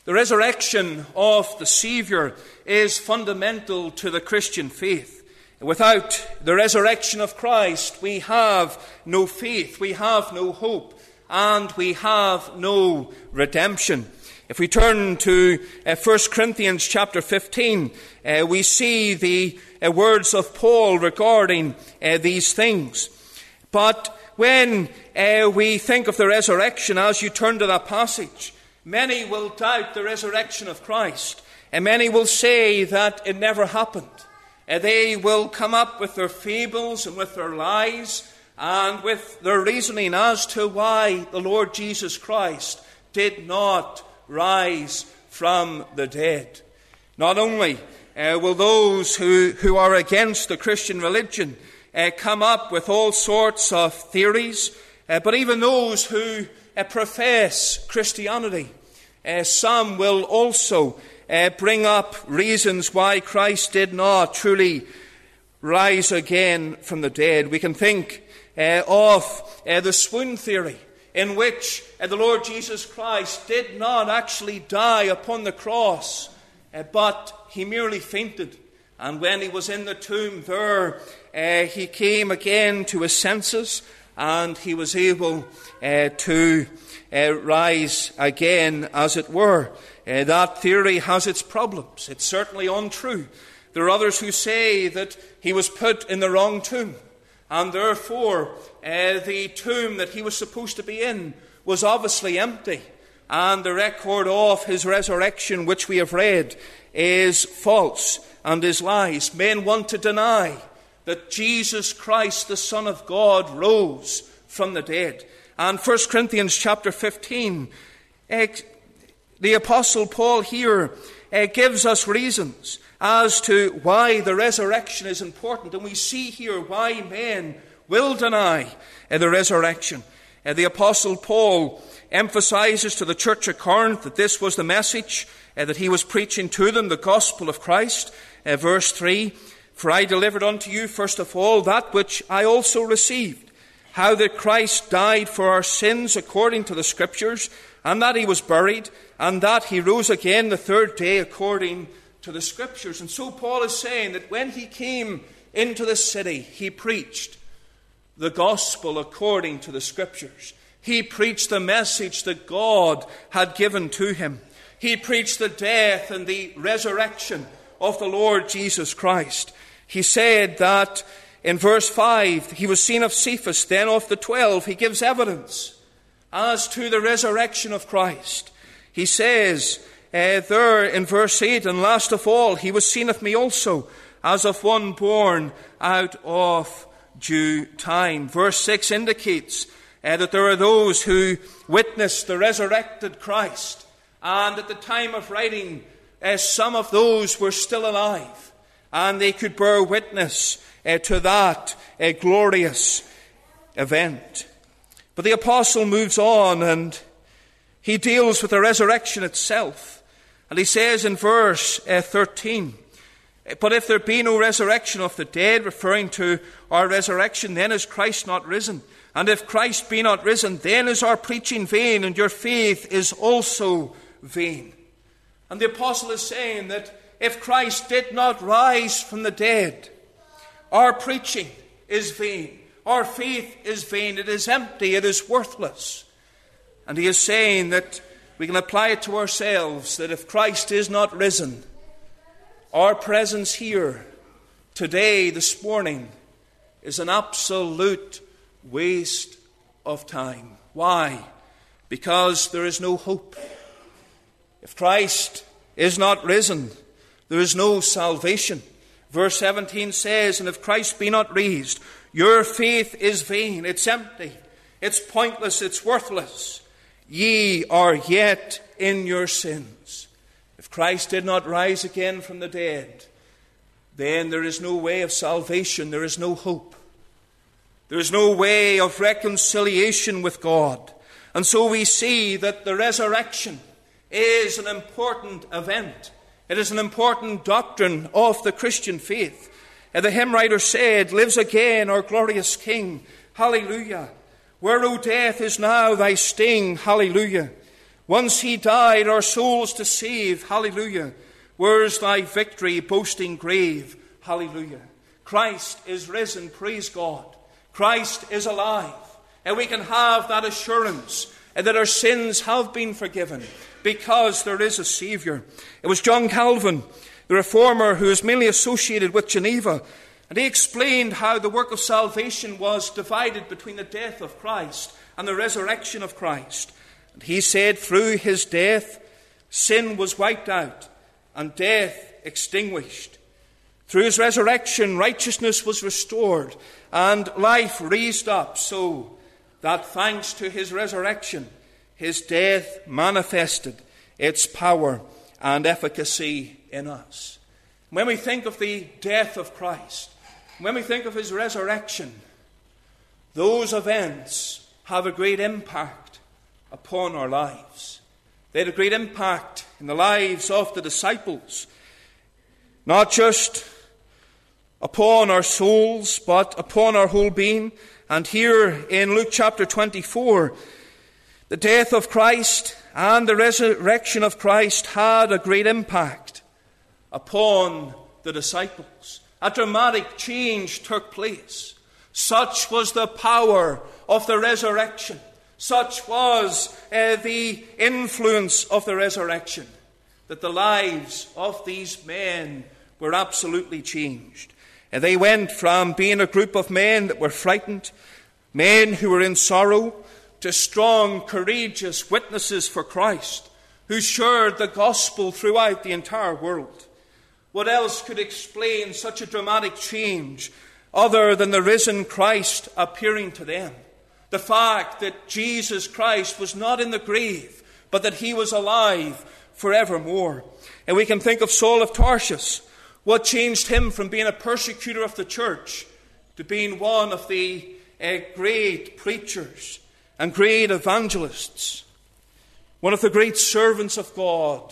The resurrection of the Saviour is fundamental to the Christian faith. Without the resurrection of Christ, we have no faith, we have no hope, and we have no redemption. If we turn to 1 Corinthians chapter 15, we see the words of Paul regarding these things. But when we think of the resurrection, as you turn to that passage, many will doubt the resurrection of Christ, and many will say that it never happened. They will come up with their fables and with their lies and with their reasoning as to why the Lord Jesus Christ did not rise from the dead. Not only will those who are against the Christian religion come up with all sorts of theories, but even those who profess Christianity, some will also bring up reasons why Christ did not truly rise again from the dead. We can think of the swoon theory, in which the Lord Jesus Christ did not actually die upon the cross, but he merely fainted. And when he was in the tomb there, he came again to his senses, and he was able to rise again, as it were. That theory has its problems. It's certainly untrue. There are others who say that he was put in the wrong tomb, and therefore the tomb that he was supposed to be in was obviously empty, and the record of his resurrection, which we have read, is false and is lies. Men want to deny that Jesus Christ, the Son of God, rose from the dead. And 1 Corinthians chapter 15, the Apostle Paul here gives us reasons as to why the resurrection is important. And we see here why men will deny the resurrection. The Apostle Paul emphasizes to the church at Corinth that this was the message that he was preaching to them, the gospel of Christ. Verse 3, "For I delivered unto you first of all that which I also received, how that Christ died for our sins according to the Scriptures, and that he was buried, and that he rose again the third day according to the Scriptures." And so Paul is saying that when he came into the city, he preached the gospel according to the Scriptures. He preached the message that God had given to him. He preached the death and the resurrection of the Lord Jesus Christ. He said that in verse 5, he was seen of Cephas, then of the 12. He gives evidence as to the resurrection of Christ. He says there in verse 8, "And last of all, he was seen of me also, as of one born out of due time." Verse 6 indicates that there are those who witnessed the resurrected Christ. And at the time of writing, some of those were still alive, and they could bear witness to that glorious event. But the apostle moves on, and he deals with the resurrection itself. And he says in verse 13, "But if there be no resurrection of the dead," referring to our resurrection, "then is Christ not risen? And if Christ be not risen, then is our preaching vain, and your faith is also vain." And the apostle is saying that if Christ did not rise from the dead, our preaching is vain. Our faith is vain. It is empty. It is worthless. And he is saying that we can apply it to ourselves, that if Christ is not risen, our presence here today, this morning, is an absolute waste of time. Why? Because there is no hope. If Christ is not risen, there is no salvation. Verse 17 says, "And if Christ be not raised, your faith is vain." It's empty. It's pointless. It's worthless. "Ye are yet in your sins." If Christ did not rise again from the dead, then there is no way of salvation. There is no hope. There is no way of reconciliation with God. And so we see that the resurrection is an important event. It is an important doctrine of the Christian faith. The hymn writer said, "Lives again our glorious King, hallelujah. Where, O death, is now thy sting, hallelujah. Once he died our souls to save. Hallelujah. Where's thy victory, boasting grave? Hallelujah. Christ is risen. Praise God. Christ is alive. And we can have that assurance that our sins have been forgiven because there is a Saviour. It was John Calvin, the Reformer, who is mainly associated with Geneva, and he explained how the work of salvation was divided between the death of Christ and the resurrection of Christ. And he said, through his death, sin was wiped out and death extinguished. Through his resurrection, righteousness was restored and life raised up, so that thanks to his resurrection, his death manifested its power and efficacy in us. When we think of the death of Christ, when we think of his resurrection, those events have a great impact upon our lives. They had a great impact in the lives of the disciples, not just upon our souls, but upon our whole being. And here in Luke chapter 24, the death of Christ and the resurrection of Christ had a great impact upon the disciples. A dramatic change took place. Such was the power of the resurrection. Such was the influence of the resurrection, that the lives of these men were absolutely changed. And they went from being a group of men that were frightened, men who were in sorrow, to strong, courageous witnesses for Christ, who shared the gospel throughout the entire world. What else could explain such a dramatic change other than the risen Christ appearing to them? The fact that Jesus Christ was not in the grave, but that he was alive forevermore. And we can think of Saul of Tarsus. What changed him from being a persecutor of the church to being one of the great preachers and great evangelists? One of the great servants of God.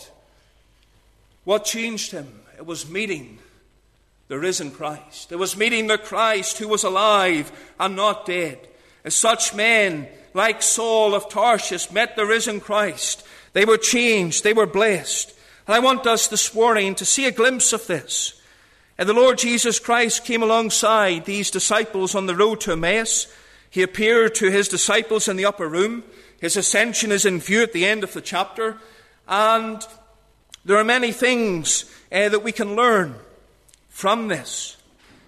What changed him? It was meeting the risen Christ. It was meeting the Christ who was alive and not dead. As such men, like Saul of Tarsus, met the risen Christ, they were changed, they were blessed. And I want us this morning to see a glimpse of this. And the Lord Jesus Christ came alongside these disciples on the road to Emmaus. He appeared to his disciples in the upper room. His ascension is in view at the end of the chapter. And there are many things that we can learn from this.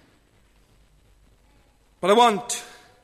But I want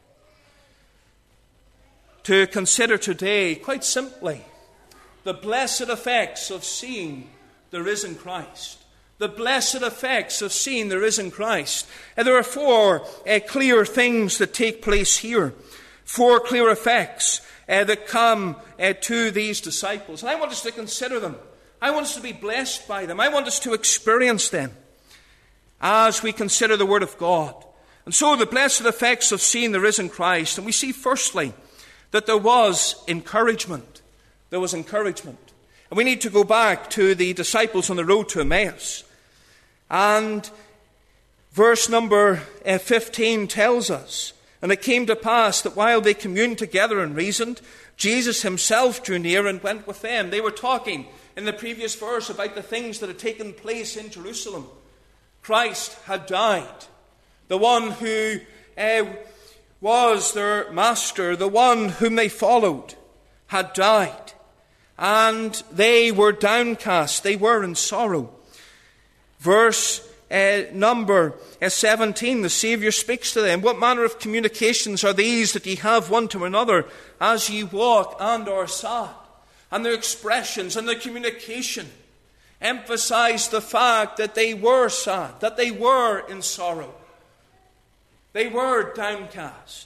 to consider today, quite simply, the blessed effects of seeing the risen Christ. The blessed effects of seeing the risen Christ. And there are four clear things that take place here. Four clear effects that come to these disciples. And I want us to consider them. I want us to be blessed by them. I want us to experience them as we consider the Word of God. And so the blessed effects of seeing the risen Christ. And we see firstly that there was encouragement. There was encouragement. And we need to go back to the disciples on the road to Emmaus. And verse number 15 tells us, and it came to pass that while they communed together and reasoned, Jesus himself drew near and went with them. They were talking in the previous verse about the things that had taken place in Jerusalem. Christ had died. The one who was their master, the one whom they followed, had died. And they were downcast. They were in sorrow. Verse number 17, the Saviour speaks to them. What manner of communications are these that ye have one to another as ye walk and are sad? And their expressions and their communication emphasize the fact that they were sad, that they were in sorrow. They were downcast.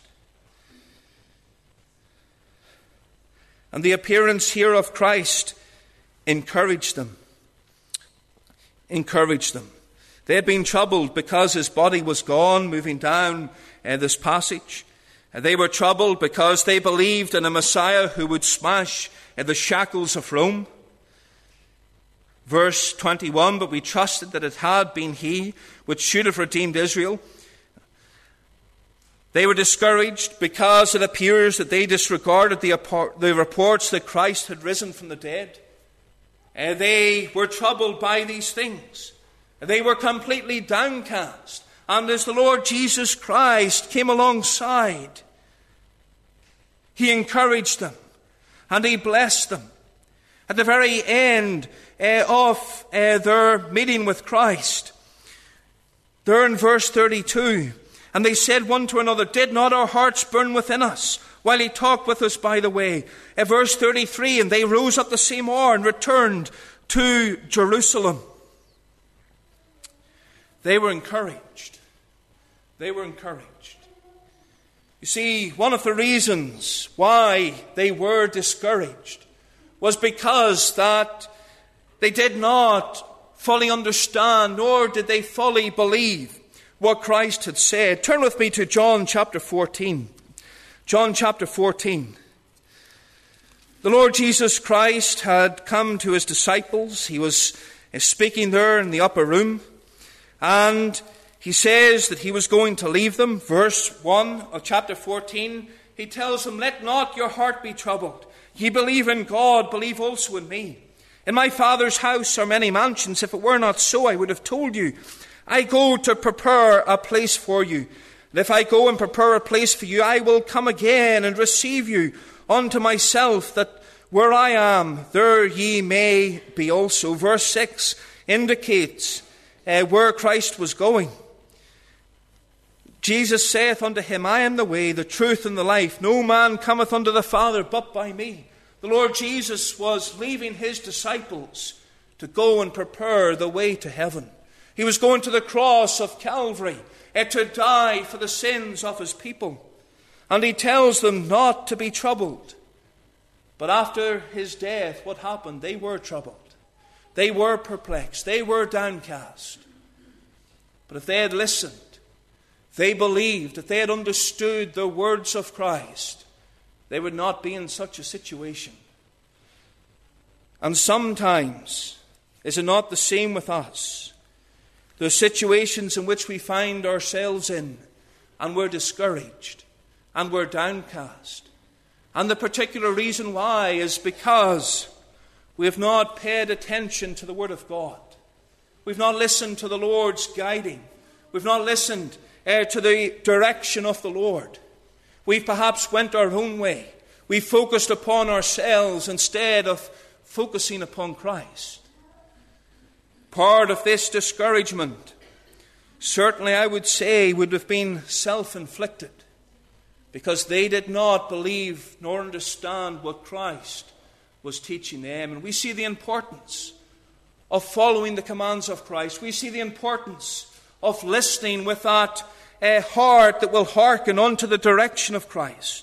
And the appearance here of Christ encouraged them. Encouraged them. They had been troubled because his body was gone, moving down this passage. They were troubled because they believed in a Messiah who would smash the shackles of Rome. Verse 21, but we trusted that it had been he which should have redeemed Israel. They were discouraged because it appears that they disregarded the reports that Christ had risen from the dead. They were troubled by these things. They were completely downcast. And as the Lord Jesus Christ came alongside, he encouraged them and he blessed them. At the very end of their meeting with Christ, there in verse 32, and they said one to another, "Did not our hearts burn within us while he talked with us by the way?" Verse 33, and they rose up the same hour and returned to Jerusalem. They were encouraged. They were encouraged. You see, one of the reasons why they were discouraged was because that they did not fully understand, nor did they fully believe what Christ had said. Turn with me to John chapter 14. John chapter 14. The Lord Jesus Christ had come to his disciples. He was speaking there in the upper room. And he says that he was going to leave them. Verse 1 of chapter 14, he tells them, "Let not your heart be troubled. Ye believe in God, believe also in me. In my Father's house are many mansions. If it were not so, I would have told you. I go to prepare a place for you. And if I go and prepare a place for you, I will come again and receive you unto myself, that where I am, there ye may be also." Verse 6 indicates where Christ was going. Jesus saith unto him, "I am the way, the truth, and the life. No man cometh unto the Father but by me." The Lord Jesus was leaving his disciples to go and prepare the way to heaven. He was going to the cross of Calvary to die for the sins of his people. And he tells them not to be troubled. But after his death, what happened? They were troubled. They were perplexed. They were downcast. But if they had listened, they believed, if they had understood the words of Christ, they would not be in such a situation. And sometimes, is it not the same with us? There are situations in which we find ourselves in, and we're discouraged, and we're downcast. And the particular reason why is because we have not paid attention to the Word of God. We've not listened to the Lord's guiding. We've not listened to the direction of the Lord. We've perhaps went our own way. We focused upon ourselves instead of focusing upon Christ. Part of this discouragement, certainly I would say, would have been self-inflicted, because they did not believe nor understand what Christ was teaching them. And we see the importance of following the commands of Christ. We see the importance of listening with that heart that will hearken unto the direction of Christ.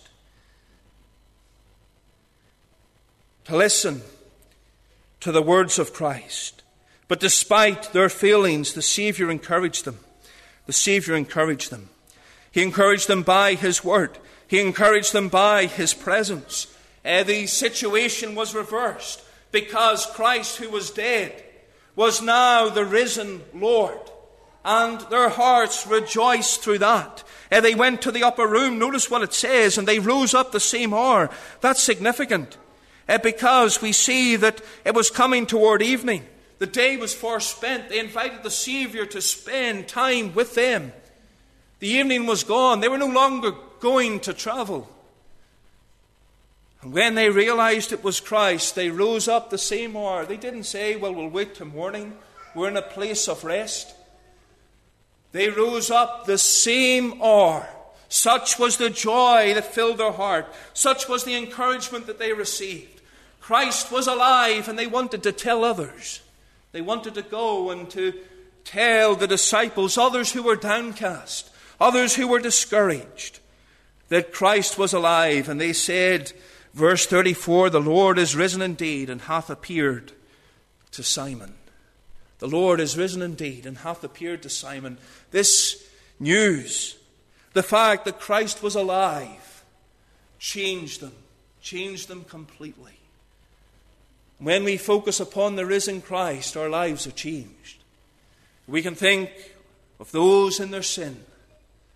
To listen to the words of Christ. But despite their feelings, the Savior encouraged them. The Savior encouraged them. He encouraged them by his word. He encouraged them by his presence. The situation was reversed, because Christ, who was dead, was now the risen Lord. And their hearts rejoiced through that. They went to the upper room. Notice what it says. And they rose up the same hour. That's significant. Because we see that it was coming toward evening. The day was far spent. They invited the Savior to spend time with them. The evening was gone. They were no longer going to travel. And when they realized it was Christ, they rose up the same hour. They didn't say, "Well, we'll wait till morning. We're in a place of rest." They rose up the same hour. Such was the joy that filled their heart. Such was the encouragement that they received. Christ was alive, and they wanted to tell others. They wanted to go and to tell the disciples, others who were downcast, others who were discouraged, that Christ was alive. And they said, verse 34, "The Lord is risen indeed, and hath appeared to Simon." The Lord is risen indeed, and hath appeared to Simon. This news, the fact that Christ was alive, changed them completely. When we focus upon the risen Christ, our lives are changed. We can think of those in their sin.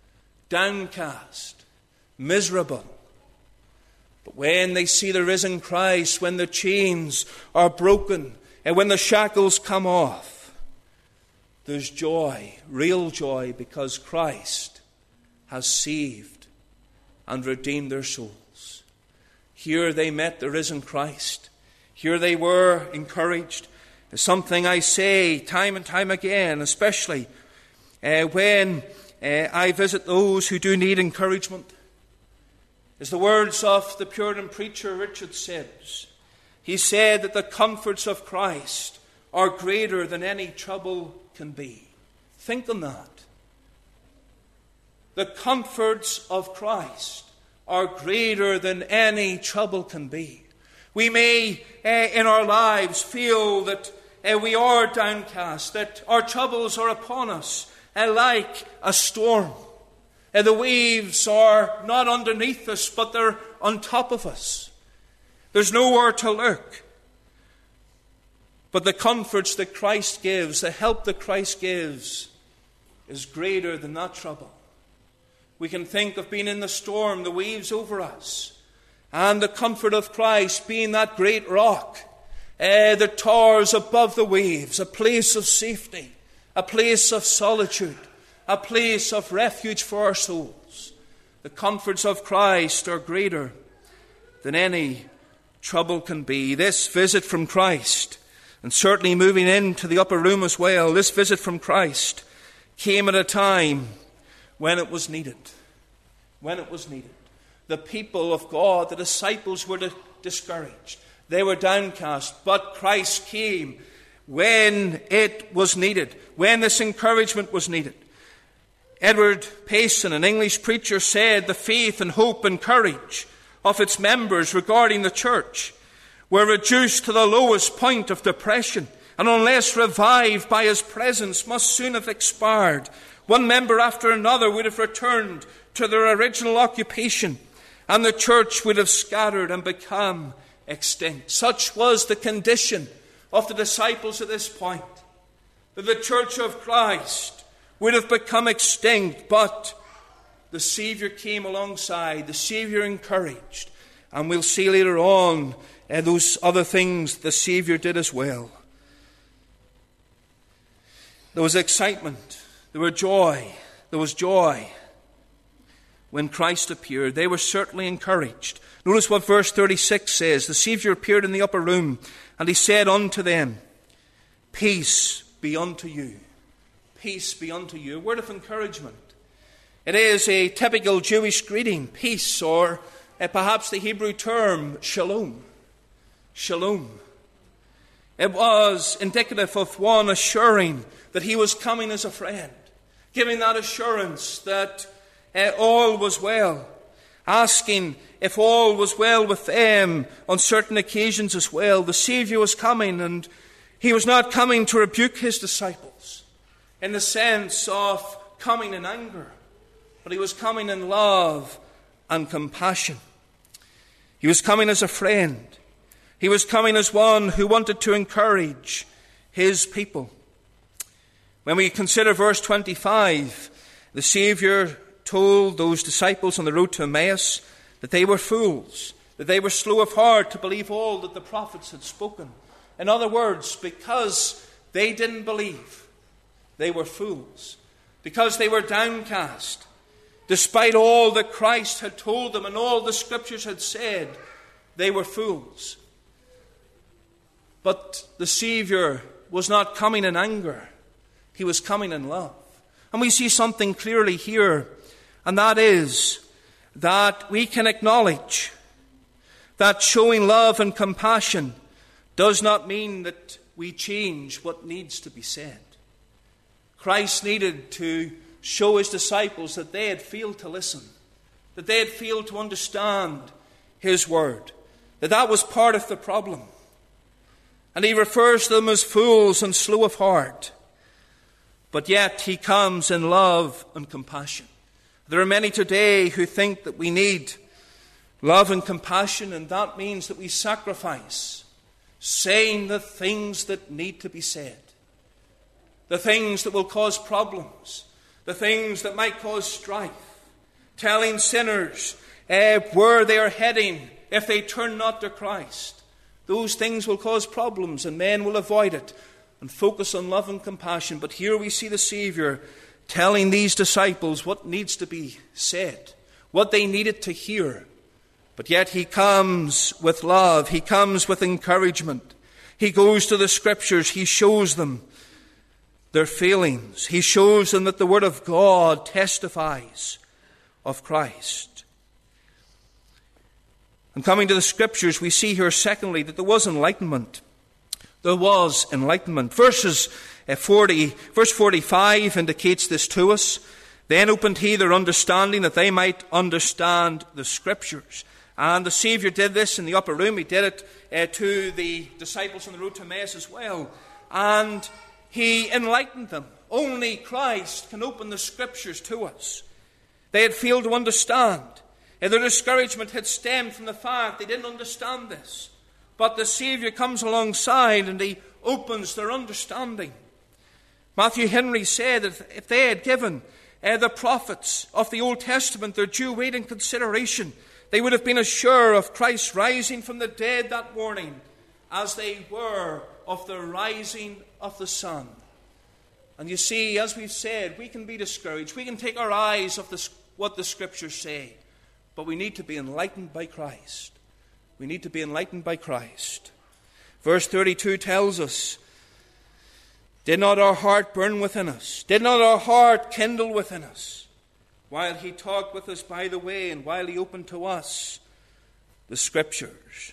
downcast, miserable. But when they see the risen Christ, when the chains are broken, and when the shackles come off, there's joy, real joy, because Christ has saved and redeemed their souls. Here they met the risen Christ. Here they were encouraged. It's something I say time and time again, especially when I visit those who do need encouragement. It's the words of the Puritan preacher Richard Sibbes. He said that the comforts of Christ are greater than any trouble can be. Think on that. The comforts of Christ are greater than any trouble can be. We may, in our lives, feel that we are downcast, that our troubles are upon us like a storm. The waves are not underneath us, but they're on top of us. There's nowhere to look. But the comforts that Christ gives, the help that Christ gives, is greater than that trouble. We can think of being in the storm, the waves over us, and the comfort of Christ being that great rock that towers above the waves, a place of safety, a place of solitude, a place of refuge for our souls. The comforts of Christ are greater than any trouble can be. This visit from Christ, and certainly moving into the upper room as well, this visit from Christ came at a time when it was needed. When it was needed. The people of God, the disciples, were discouraged. They were downcast. But Christ came when it was needed, when this encouragement was needed. Edward Payson, an English preacher, said the faith and hope and courage of its members regarding the church were reduced to the lowest point of depression, and unless revived by his presence, must soon have expired. One member after another would have returned to their original occupation, and the church would have scattered and become extinct. Such was the condition of the disciples at this point, that the church of Christ would have become extinct, but the Savior came alongside, the Savior encouraged, and we'll see later on those other things the Savior did as well. There was excitement, there was joy when Christ appeared. They were certainly encouraged. Notice what verse 36 says. The Savior appeared in the upper room, and he said unto them, Peace be unto you. Peace be unto you. A word of encouragement. It is a typical Jewish greeting, peace, or perhaps the Hebrew term shalom. Shalom. It was indicative of one assuring that he was coming as a friend, giving that assurance that all was well, asking if all was well with them on certain occasions as well. The Savior was coming, and he was not coming to rebuke his disciples in the sense of coming in anger, but he was coming in love and compassion. He was coming as a friend. He was coming as one who wanted to encourage his people. When we consider verse 25, the Savior told those disciples on the road to Emmaus that they were fools, that they were slow of heart to believe all that the prophets had spoken. In other words, because they didn't believe, they were fools. Because they were downcast, despite all that Christ had told them and all the Scriptures had said, they were fools. But the Savior was not coming in anger. He was coming in love. And we see something clearly here, and that is that we can acknowledge that showing love and compassion does not mean that we change what needs to be said. Christ needed to show his disciples that they had failed to listen, that they had failed to understand his word, that was part of the problem. And he refers to them as fools and slow of heart. But yet he comes in love and compassion. There are many today who think that we need love and compassion, and that means that we sacrifice saying the things that need to be said, the things that will cause problems, the things that might cause strife, telling sinners where they are heading if they turn not to Christ. Those things will cause problems, and men will avoid it and focus on love and compassion. But here we see the Savior telling these disciples what needs to be said, what they needed to hear. But yet he comes with love. He comes with encouragement. He goes to the Scriptures. He shows them their failings. He shows them that the Word of God testifies of Christ. And coming to the Scriptures, we see here, secondly, that there was enlightenment. There was enlightenment. Verse 45 indicates this to us. Then opened he their understanding that they might understand the Scriptures. And the Savior did this in the upper room. He did it to the disciples on the road to Emmaus as well. And he enlightened them. Only Christ can open the Scriptures to us. They had failed to understand. Their discouragement had stemmed from the fact they didn't understand this. But the Savior comes alongside and he opens their understanding. Matthew Henry said that if they had given the prophets of the Old Testament their due weight and consideration, they would have been as sure of Christ's rising from the dead that morning as they were of the rising of the sun. And you see, as we've said, we can be discouraged. We can take our eyes off what the Scriptures say. But we need to be enlightened by Christ. We need to be enlightened by Christ. Verse 32 tells us, did not our heart burn within us? Did not our heart kindle within us? While he talked with us by the way and while he opened to us the Scriptures.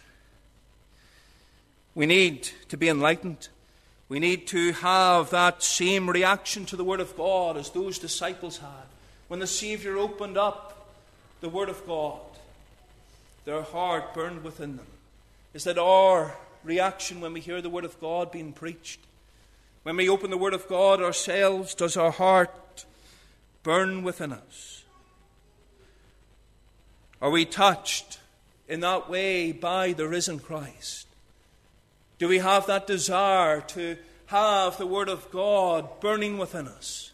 We need to be enlightened. We need to have that same reaction to the Word of God as those disciples had. When the Savior opened up the Word of God, their heart burned within them. Is that our reaction when we hear the Word of God being preached? When we open the Word of God ourselves, does our heart burn within us? Are we touched in that way by the risen Christ? Do we have that desire to have the Word of God burning within us?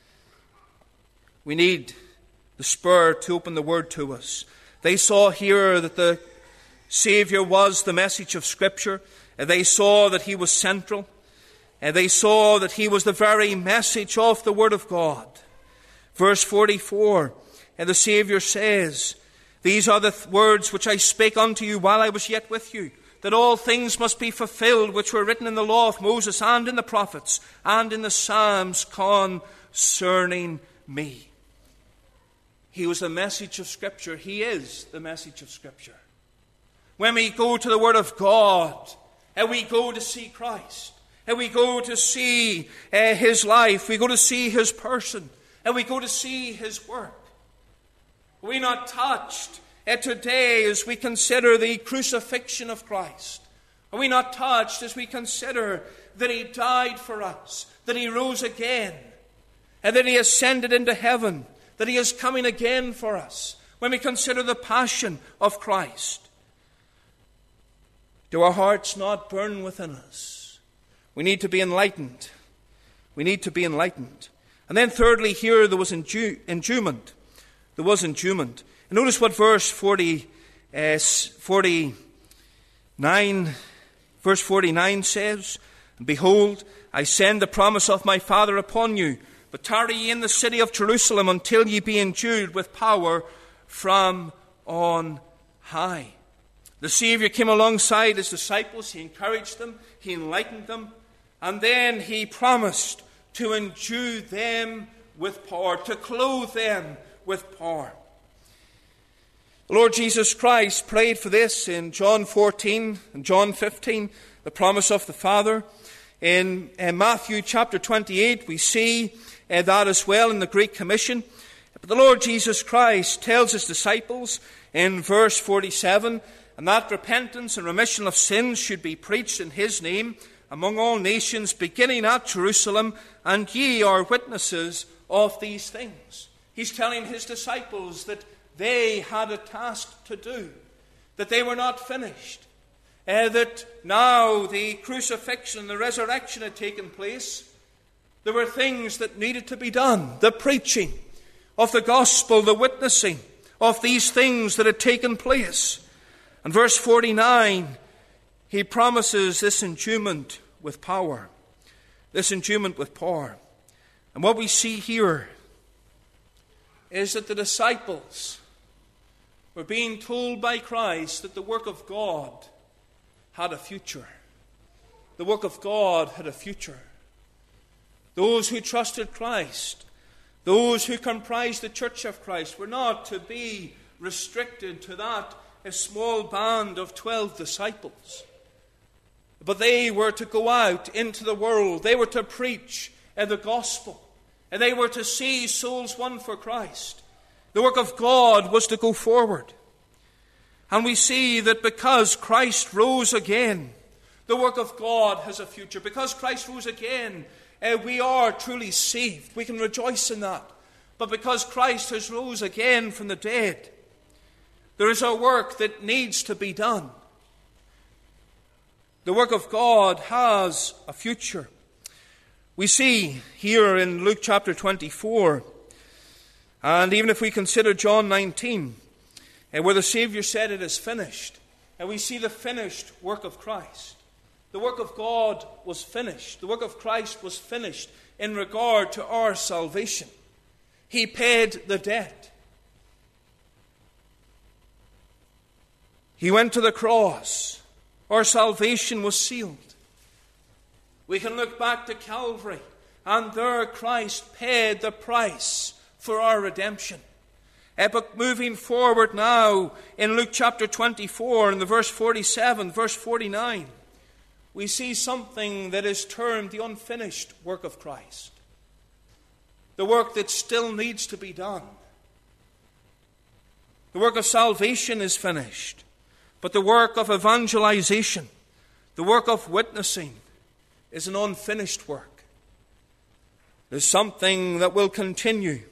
We need the spur to open the Word to us. They saw here that the Savior was the message of Scripture. They saw that he was central. They saw that he was the very message of the Word of God. Verse 44, and the Savior says, these are the words which I spake unto you while I was yet with you, that all things must be fulfilled which were written in the law of Moses and in the prophets and in the Psalms concerning me. He was the message of Scripture. He is the message of Scripture. When we go to the Word of God, and we go to see Christ, and we go to see his life, we go to see his person, and we go to see his work. Are we not touched today as we consider the crucifixion of Christ? Are we not touched as we consider that he died for us, that he rose again, and that he ascended into heaven, that he is coming again for us? When we consider the passion of Christ, do our hearts not burn within us? We need to be enlightened. We need to be enlightened. And then thirdly, here there was endowment. There was endowment. And notice what verse 49 says. And behold, I send the promise of my Father upon you, but tarry ye in the city of Jerusalem until ye be endued with power from on high. The Savior came alongside his disciples. He encouraged them. He enlightened them. And then he promised to endue them with power, to clothe them with power. The Lord Jesus Christ prayed for this in John 14 and John 15, the promise of the Father. In Matthew chapter 28, we see that as well in the Great Commission. But the Lord Jesus Christ tells his disciples in verse 47, and that repentance and remission of sins should be preached in his name among all nations, beginning at Jerusalem, and ye are witnesses of these things. He's telling his disciples that they had a task to do, that they were not finished, that now the crucifixion and the resurrection had taken place. There were things that needed to be done. The preaching of the gospel, the witnessing of these things that had taken place. And verse 49, he promises this enduement with power. This enduement with power. And what we see here is that the disciples were being told by Christ that the work of God had a future. The work of God had a future. Those who trusted Christ, those who comprised the church of Christ, were not to be restricted to that a small band of 12 disciples. But they were to go out into the world. They were to preach the gospel. And they were to see souls won for Christ. The work of God was to go forward. And we see that because Christ rose again, the work of God has a future. Because Christ rose again, we are truly saved. We can rejoice in that. But because Christ has rose again from the dead, there is a work that needs to be done. The work of God has a future. We see here in Luke chapter 24, and even if we consider John 19, where the Savior said it is finished, and we see the finished work of Christ. The work of God was finished. The work of Christ was finished in regard to our salvation. He paid the debt. He went to the cross. Our salvation was sealed. We can look back to Calvary, and there Christ paid the price for our redemption. But moving forward now in Luke chapter 24, in the verse 47, verse 49, we see something that is termed the unfinished work of Christ. The work that still needs to be done. The work of salvation is finished, but the work of evangelization, the work of witnessing, is an unfinished work. It is something that will continue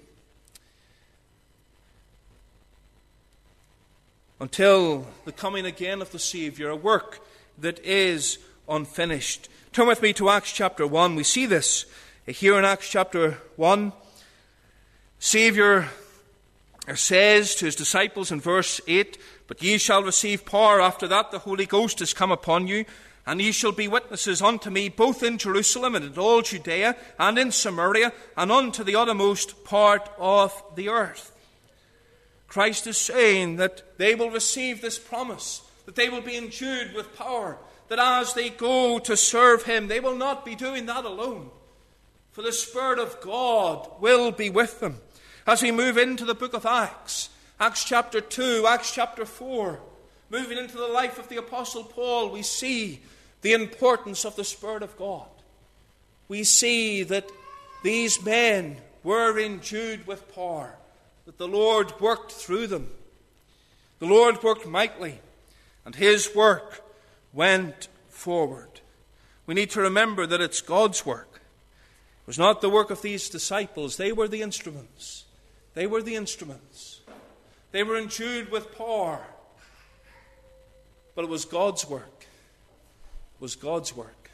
until the coming again of the Savior, a work that is unfinished. Turn with me to Acts chapter 1. We see this here in Acts chapter 1. Savior says to his disciples in verse 8, "But ye shall receive power after that the Holy Ghost is come upon you, and ye shall be witnesses unto me both in Jerusalem and in all Judea and in Samaria and unto the uttermost part of the earth." Christ is saying that they will receive this promise, that they will be endued with power, that as they go to serve Him, they will not be doing that alone, for the Spirit of God will be with them. As we move into the book of Acts, Acts chapter 2, Acts chapter 4, moving into the life of the Apostle Paul, we see the importance of the Spirit of God. We see that these men were endued with power, that the Lord worked through them. The Lord worked mightily, and His work went forward. We need to remember that it's God's work. It was not the work of these disciples. They were the instruments. They were the instruments. They were endued with power. But it was God's work. It was God's work.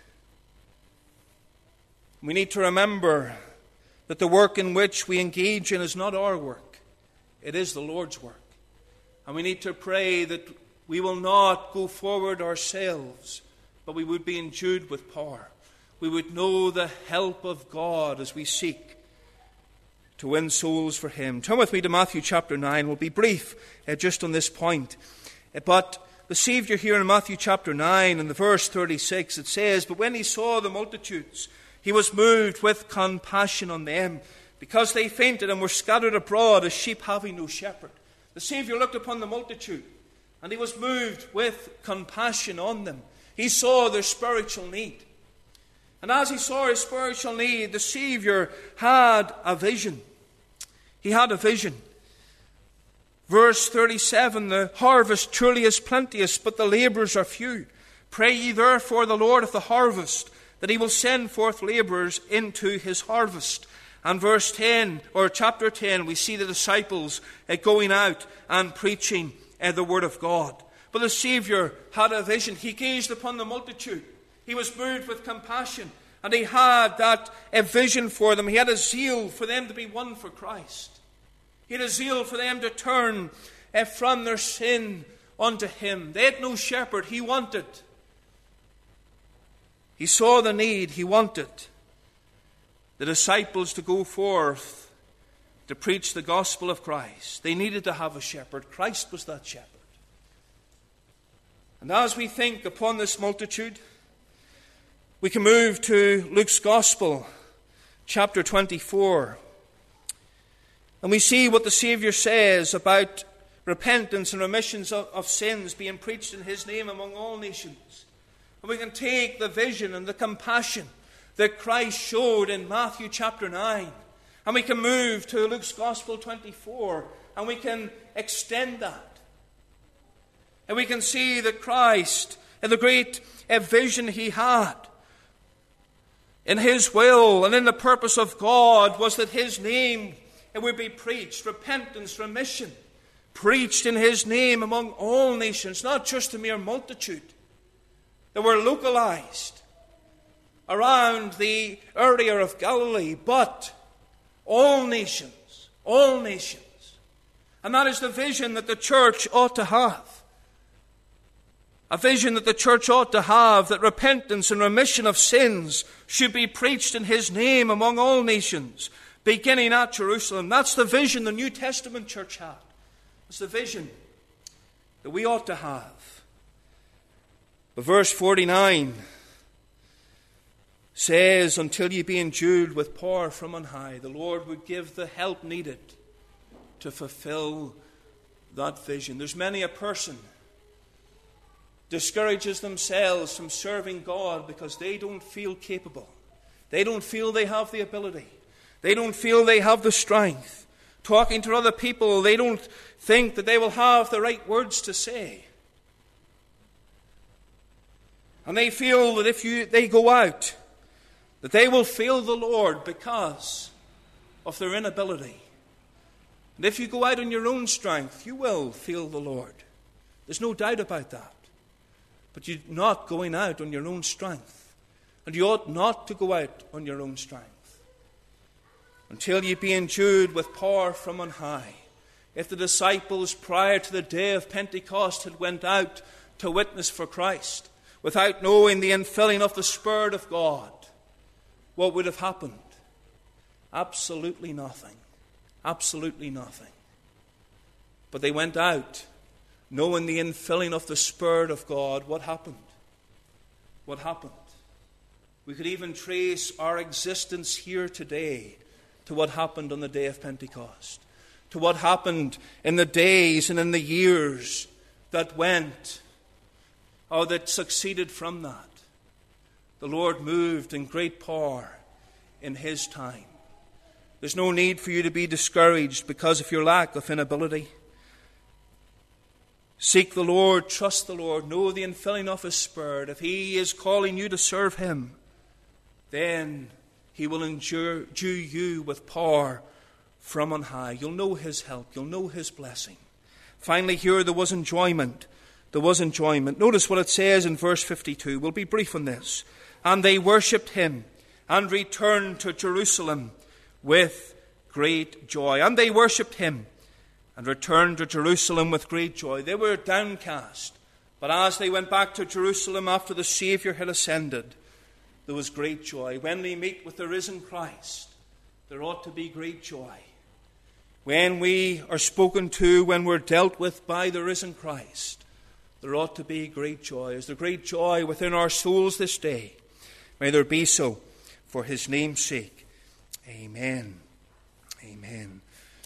We need to remember that the work in which we engage in is not our work. It is the Lord's work. And we need to pray that we will not go forward ourselves, but we would be endued with power. We would know the help of God as we seek to win souls for Him. Turn with me to Matthew chapter 9. We'll be brief just on this point. But the Savior here in Matthew chapter 9, in the verse 36, it says, "But when He saw the multitudes, He was moved with compassion on them, because they fainted and were scattered abroad as sheep having no shepherd." The Savior looked upon the multitude, and He was moved with compassion on them. He saw their spiritual need. And as He saw His spiritual need, the Savior had a vision. He had a vision. Verse 37, "The harvest truly is plenteous, but the labourers are few. Pray ye therefore the Lord of the harvest, that He will send forth labourers into His harvest." And verse 10, or chapter 10, we see the disciples going out and preaching the Word of God. But the Savior had a vision. He gazed upon the multitude. He was moved with compassion, and He had that vision for them. He had a zeal for them to be won for Christ. He had a zeal for them to turn from their sin unto him. They had no shepherd. He wanted. He saw the need. He wanted the disciples to go forth to preach the gospel of Christ. They needed to have a shepherd. Christ was that shepherd. And as we think upon this multitude, we can move to Luke's Gospel, chapter 24. And we see what the Savior says about repentance and remissions of sins being preached in his name among all nations. And we can take the vision and the compassion that Christ showed in Matthew chapter 9. And we can move to Luke's Gospel 24. And we can extend that. And we can see that Christ, in the great vision he had, in his will and in the purpose of God, was that his name would be preached, repentance, remission, preached in his name among all nations, not just a mere multitude that were localized around the area of Galilee, but all nations, all nations. And that is the vision that the church ought to have. A vision that the church ought to have, that repentance and remission of sins should be preached in his name among all nations, beginning at Jerusalem. That's the vision the New Testament church had. It's the vision that we ought to have. But verse 49 says, until ye be endued with power from on high, the Lord would give the help needed to fulfill that vision. There's many a person discourages themselves from serving God because they don't feel capable. They don't feel they have the ability. They don't feel they have the strength. Talking to other people, they don't think that they will have the right words to say. And they feel that if they go out, that they will fail the Lord because of their inability. And if you go out in your own strength, you will fail the Lord. There's no doubt about that. But you're not going out on your own strength. And you ought not to go out on your own strength. Until ye be endued with power from on high. If the disciples prior to the day of Pentecost had went out to witness for Christ, without knowing the infilling of the Spirit of God, what would have happened? Absolutely nothing. Absolutely nothing. But they went out knowing the infilling of the Spirit of God. What happened? What happened? We could even trace our existence here today to what happened on the day of Pentecost, to what happened in the days and in the years that went, or that succeeded from that. The Lord moved in great power in his time. There's no need for you to be discouraged because of your lack of inability. Seek the Lord, trust the Lord, know the infilling of his Spirit. If he is calling you to serve him, then he will endue you with power from on high. You'll know his help. You'll know his blessing. Finally, here there was enjoyment. There was enjoyment. Notice what it says in verse 52. We'll be brief on this. And they worshipped him and returned to Jerusalem with great joy. And they worshipped him and returned to Jerusalem with great joy. They were downcast. But as they went back to Jerusalem after the Savior had ascended, there was great joy. When we meet with the risen Christ, there ought to be great joy. When we are spoken to, when we're dealt with by the risen Christ, there ought to be great joy. Is there great joy within our souls this day? May there be so for his name's sake. Amen. Amen.